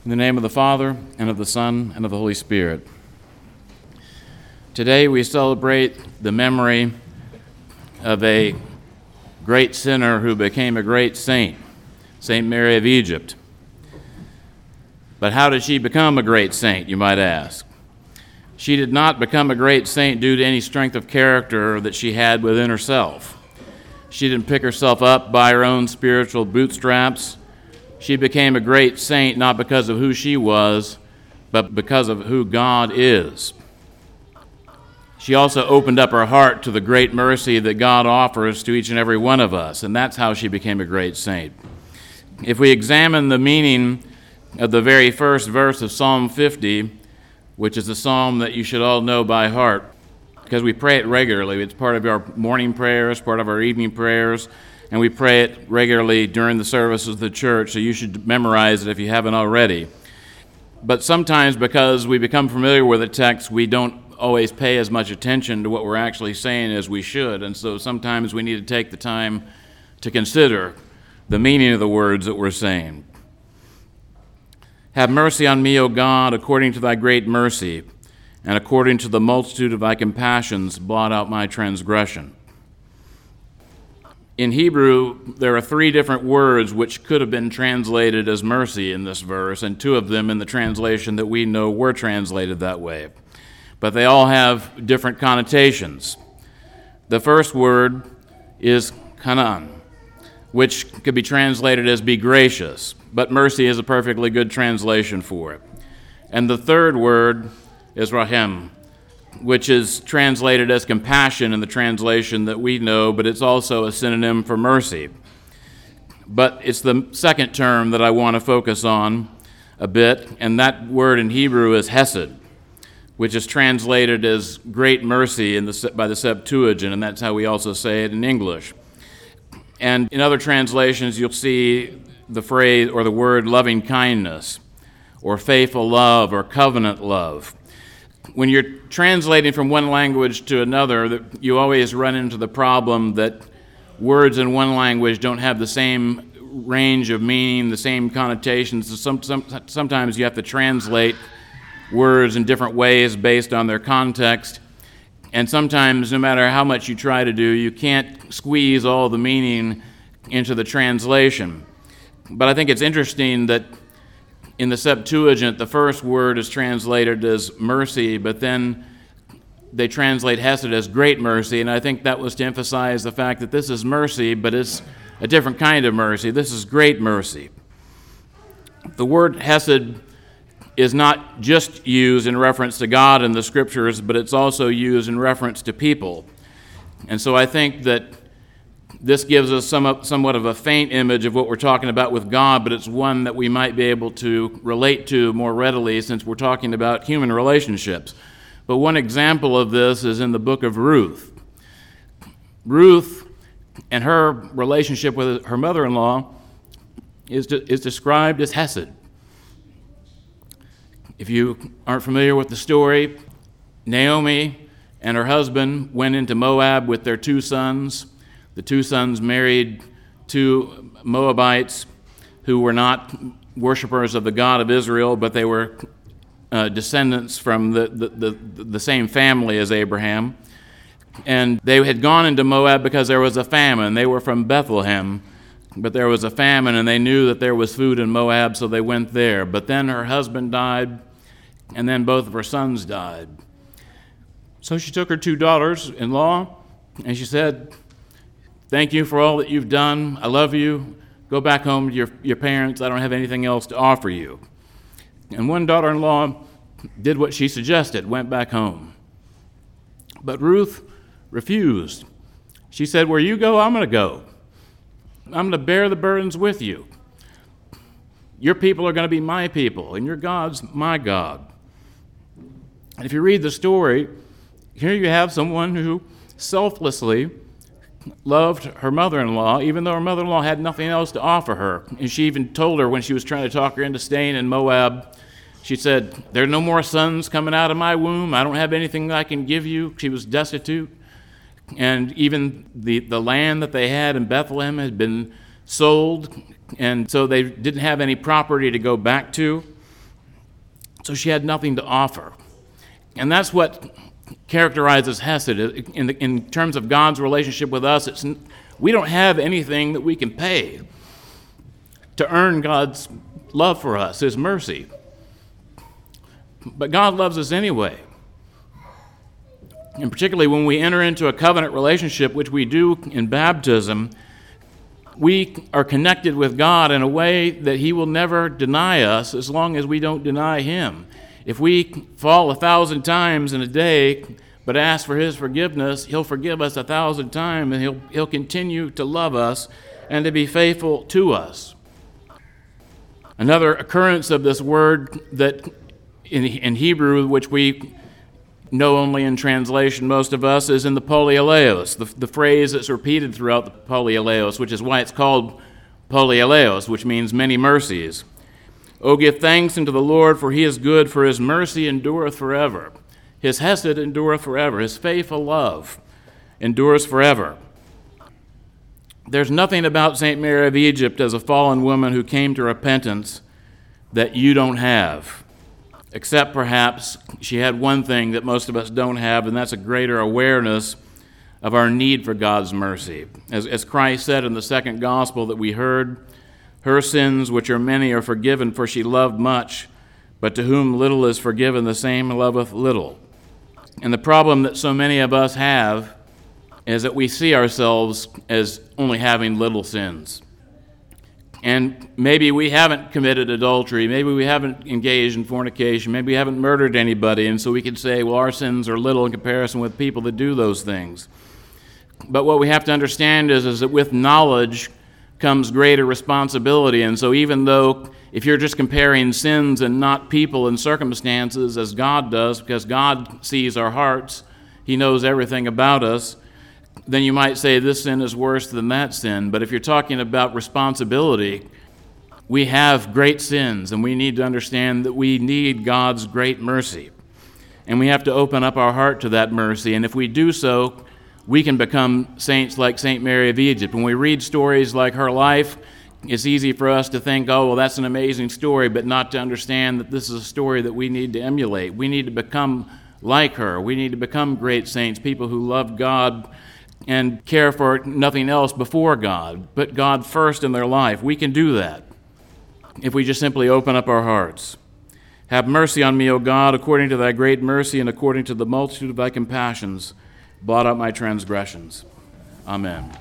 In the name of the Father, and of the Son, and of the Holy Spirit. Today we celebrate the memory of a great sinner who became a great saint, St. Mary of Egypt. But how did she become a great saint, you might ask? She did not become a great saint due to any strength of character that she had within herself. She didn't pick herself up by her own spiritual bootstraps. She became a great saint not because of who she was, but because of who God is. She also opened up her heart to the great mercy that God offers to each and every one of us, and that's how she became a great saint. If we examine the meaning of the very first verse of Psalm 50, which is a psalm that you should all know by heart, because we pray it regularly. It's part of our morning prayers, part of our evening prayers, and we pray it regularly during the services of the church, so you should memorize it if you haven't already. But sometimes, because we become familiar with the text, we don't always pay as much attention to what we're actually saying as we should, and so sometimes we need to take the time to consider the meaning of the words that we're saying. Have mercy on me, O God, according to thy great mercy, and according to the multitude of thy compassions, blot out my transgression. In Hebrew, there are three different words which could have been translated as mercy in this verse, and two of them in the translation that we know were translated that way. But they all have different connotations. The first word is kanan, which could be translated as be gracious, but mercy is a perfectly good translation for it. And the third word is rahem, which is translated as compassion in the translation that we know, but it's also a synonym for mercy. But it's the second term that I want to focus on a bit, and that word in Hebrew is hesed, which is translated as great mercy by the Septuagint, and that's how we also say it in English. And in other translations, you'll see the phrase or the word loving kindness, or faithful love, or covenant love. When you're translating from one language to another, you always run into the problem that words in one language don't have the same range of meaning, the same connotations. So sometimes you have to translate words in different ways based on their context. And sometimes, no matter how much you try to do, you can't squeeze all the meaning into the translation. But I think it's interesting that in the Septuagint, the first word is translated as mercy, but then they translate hesed as great mercy, and I think that was to emphasize the fact that this is mercy, but it's a different kind of mercy. This is great mercy. The word hesed is not just used in reference to God in the Scriptures, but it's also used in reference to people. And so I think that this gives us somewhat of a faint image of what we're talking about with God, but it's one that we might be able to relate to more readily since we're talking about human relationships. But one example of this is in the book of Ruth. Ruth and her relationship with her mother-in-law is described as hesed. If you aren't familiar with the story, Naomi and her husband went into Moab with their two sons. The two sons married two Moabites who were not worshipers of the God of Israel, but they were descendants from the same family as Abraham. And they had gone into Moab because there was a famine. They were from Bethlehem, but there was a famine, and they knew that there was food in Moab, so they went there. But then her husband died, and then both of her sons died. So she took her two daughters-in-law, and she said, "Thank you for all that you've done. I love you. Go back home to your parents. I don't have anything else to offer you." And one daughter-in-law did what she suggested, went back home. But Ruth refused. She said, "Where you go, I'm going to go. I'm going to bear the burdens with you. Your people are going to be my people, and your God's my God." And if you read the story, here you have someone who selflessly loved her mother-in-law, even though her mother-in-law had nothing else to offer her. And she even told her when she was trying to talk her into staying in Moab, she said, "There are no more sons coming out of my womb. I don't have anything I can give you." She was destitute. And even the land that they had in Bethlehem had been sold, and so they didn't have any property to go back to. so she had nothing to offer. And that's what characterizes Hesed. In terms of God's relationship with us, we don't have anything that we can pay to earn God's love for us, His mercy. But God loves us anyway. And particularly when we enter into a covenant relationship, which we do in baptism, we are connected with God in a way that He will never deny us as long as we don't deny Him. If we fall 1,000 times in a day but ask for His forgiveness, He'll forgive us 1,000 times, and He'll continue to love us and to be faithful to us. Another occurrence of this word that in Hebrew, which we know only in translation, most of us, is in the polyaleos, the phrase that's repeated throughout the polyaleos, which is why it's called polyaleos, which means many mercies. O give thanks unto the Lord, for He is good, for His mercy endureth forever. His hesed endureth forever. His faithful love endures forever. There's nothing about St. Mary of Egypt as a fallen woman who came to repentance that you don't have, except perhaps she had one thing that most of us don't have, and that's a greater awareness of our need for God's mercy. As Christ said in the second gospel that we heard, her sins, which are many, are forgiven, for she loved much, but to whom little is forgiven, the same loveth little. And the problem that so many of us have is that we see ourselves as only having little sins. And maybe we haven't committed adultery, maybe we haven't engaged in fornication, maybe we haven't murdered anybody, and so we could say, well, our sins are little in comparison with people that do those things. But what we have to understand is that with knowledge comes greater responsibility, and so even though if you're just comparing sins and not people and circumstances as God does, because God sees our hearts, He knows everything about us, then you might say this sin is worse than that sin. But if you're talking about responsibility, we have great sins, and we need to understand that we need God's great mercy. And we have to open up our heart to that mercy. And if we do so, we can become saints like St. Mary of Egypt. When we read stories like her life, it's easy for us to think, oh, well, that's an amazing story, but not to understand that this is a story that we need to emulate. We need to become like her. We need to become great saints, people who love God and care for nothing else before God, put God first in their life. We can do that if we just simply open up our hearts. Have mercy on me, O God, according to thy great mercy and according to the multitude of thy compassions. Blot out my transgressions. Amen.